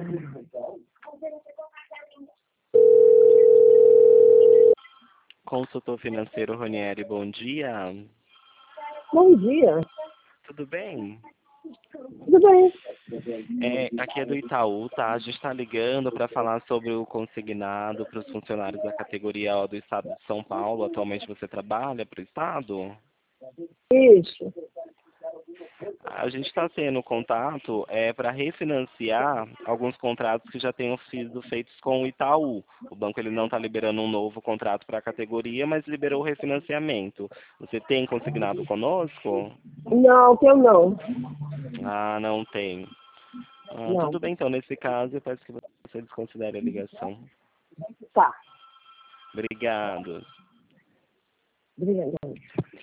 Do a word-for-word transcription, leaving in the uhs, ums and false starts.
Consultor financeiro Ronieri, bom dia. Bom dia. Tudo bem? Tudo bem. É, aqui é do Itaú, tá? A gente está ligando para falar sobre o consignado para os funcionários da categoria O do Estado de São Paulo. Atualmente você trabalha para o Estado? Isso. A gente está tendo contato é, para refinanciar alguns contratos que já tenham sido feitos com o Itaú. O banco ele não está liberando um novo contrato para a categoria, mas liberou o refinanciamento. Você tem consignado conosco? Não, que eu não. Ah, não tem. Ah, Não. tudo bem, então, nesse caso, eu peço que você desconsidere a ligação. Tá. Obrigado. Obrigada.